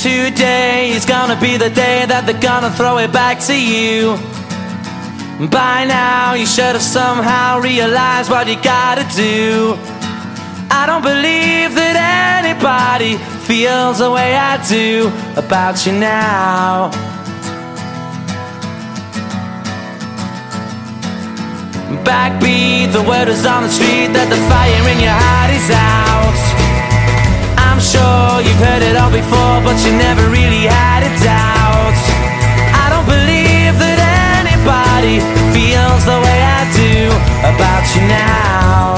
today is gonna be the day that they're gonna throw it back to you. By now you should have somehow realized what you gotta do. I don't believe that anybody feels the way I do about you now. Backbeat, the word is on the street that the fire in your heart is out. I'm sure you've heard it all before, but you never really had a doubt. I don't believe that anybody feels the way I do about you now.